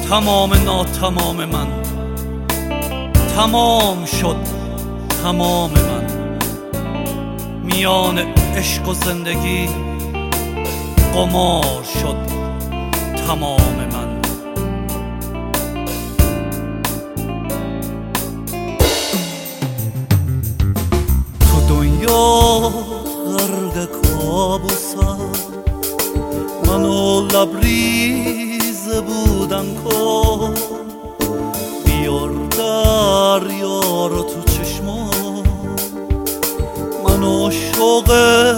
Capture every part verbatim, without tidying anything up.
تمام ناتمام من تمام شد، تمام من میان عشق و زندگی قمار شد، تمام من. تو دنیا غرق کابوسم، منو لبریز بودن کن، بیار دریا رو تو چشمام، منو شوق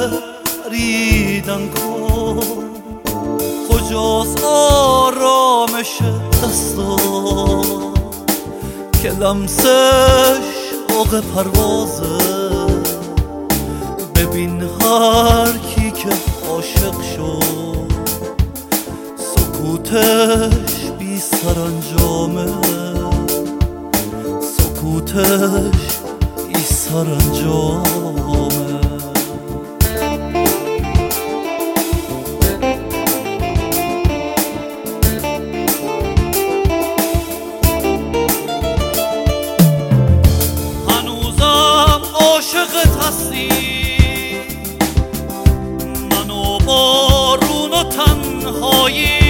ریدن کن. کجاست آرامش دستا که لمسش شوق پروازه؟ ببین هر کی که عاشق شد سکوتش بی سرانجامه، سکوتش بی سرانجامه. هنوزم عاشقت هستی، منو بارون و تنهایی،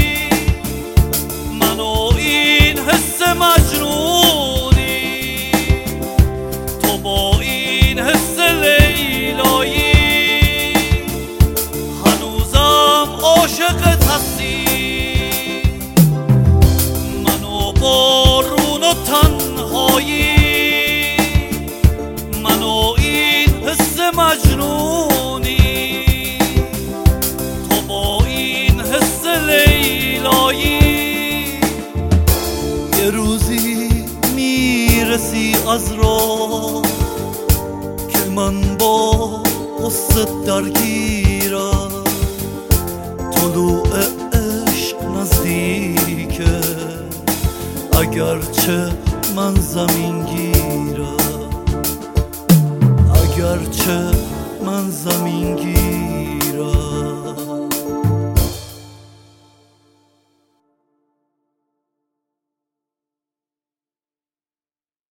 منو این حس مجنونی، تو با این حس لیلایی. هنوزم عاشقت هستی، منو بارون و تنهایی، منو این حس مجنونی، تو با این حس لیلایی. یه روزی میرسی از راه که من با قصه درگیرم، طلوع عشق نزدیکه اگرچه من زمین گیرم، اگرچه من زمین گیرم.